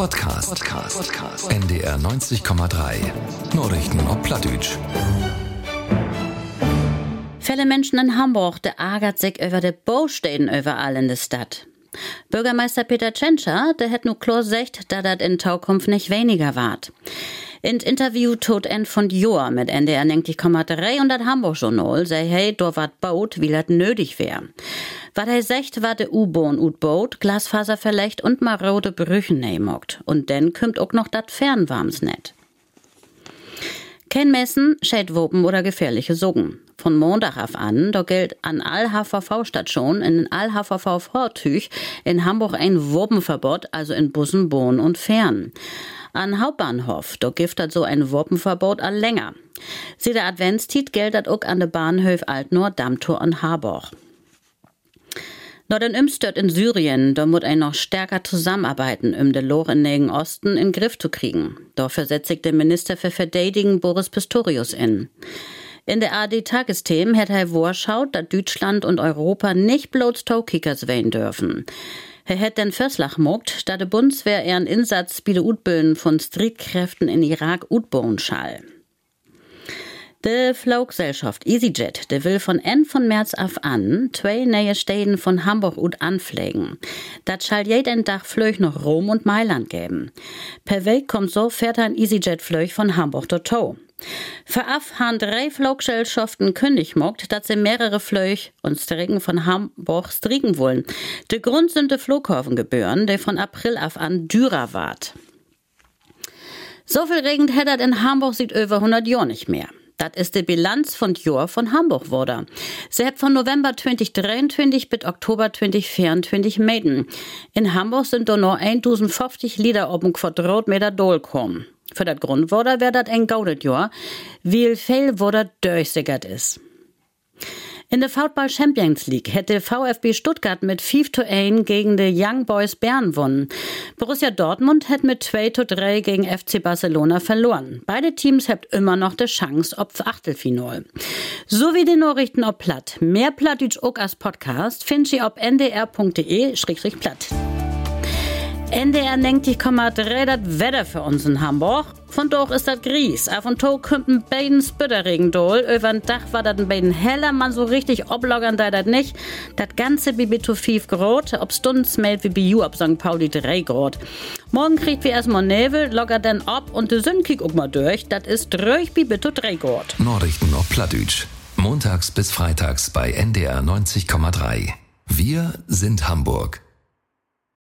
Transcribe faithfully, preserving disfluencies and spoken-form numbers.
Podcast. Podcast. Podcast. N D R neunzig Komma drei. Nachrichten auf Plattdeutsch. Viele Menschen in Hamburg, der ärgert sich über die Baustellen überall in der Stadt. Bürgermeister Peter Tschentscher, der hat nur klar gesagt, dass das in Zukunft nicht weniger wart. In Interview tot End von Joa mit N D R neunzig Komma drei und das Hamburg-Journal sei hey, do wat baut, wie das nötig wär. Was er sagt, war der U-Bahn utbaut, Glasfaser verlegt und marode Brüchen neimogt. Und dann kommt auch noch dat Fernwarmsnet. Kein Messen, Schädwopen oder gefährliche Soggen. Von Montag auf an, da gilt an all H V V-Stationen in all H V V-Vortüch in Hamburg ein Wopenverbot, also in Bussen, Bahn und Fern. An Hauptbahnhof, da gibt das so ein Wopenverbot all länger. Sie der Adventstiet gilt das auch an de Bahnhöf Altnord, Dammtor und Harburg. Noch den Umstört in Syrien, da muss ein noch stärker zusammenarbeiten, um den Loch im Nahen Osten in den Griff zu kriegen. Dafür setzt sich der Minister für Verteidigung Boris Pistorius in. In der A R D-Tagesthemen hat er vorschaut, dass Deutschland und Europa nicht bloß Taukickers wählen dürfen. Er hat den Verslag mogt, dass die Bundeswehr ihren Einsatz bei der Utbildung von Streitkräften in Irak utbauen schall. Die Fluggesellschaft EasyJet, die will von Ende von März auf an zwei neue Städten von Hamburg ut anfliegen. Das schall jeden Tag Flüge nach Rom und Mailand geben. Per Weg kommt so fährt ein EasyJet-Flug von Hamburg dorthin. Veraf haben drei Fluggesellschaften kündig mogt, dass sie mehrere Flüge und Strecken von Hamburg stricken wollen. Der Grund sind die Flughafengebühren, die von April auf an dürer ward. So viel Regen hätte in Hamburg seit über hundert Jahren nicht mehr. Das ist die Bilanz von Jahr von Hamburg wurde. Sie hat von November zwanzig dreiundzwanzig bis Oktober zwanzig vierundzwanzig Mäden. In Hamburg sind da nur tausendfünfzig Liter auf dem Quadratmeter Dol kommen. Für das Grundwasser wäre das ein gaudet Jahr, wie viel Wasser durchsickert ist. In der Football Champions League hätte VfB Stuttgart mit fünf zu eins gegen die Young Boys Bern gewonnen. Borussia Dortmund hat mit zwei zu drei gegen F C Barcelona verloren. Beide Teams haben immer noch die Chance auf Achtelfinale. So wie die Nachrichten auf Platt. Mehr Plattdeutsch auch als Podcast findet ihr auf n d r punkt d e slash platt. N D R neunzig Komma drei, das Wetter für uns in Hamburg. Von doch ist das Gries. Auf und to kommt ein beiden Spitterregen dohl. Über den Dach war das ein beiden heller, man so richtig obloggern da das nicht. Das Ganze wie bis zu fünf Grad. Ob Stunden smelt wie bei you ab Sankt Pauli drei Grad. Morgen kriegt wir erstmal Nebel, lockert dann ab und die Sonne kick auch mal durch. Das ist durch wie bis zu drei Grad. Nachrichten auf Plattdeutsch. Montags bis freitags bei N D R neunzig Komma drei. Wir sind Hamburg.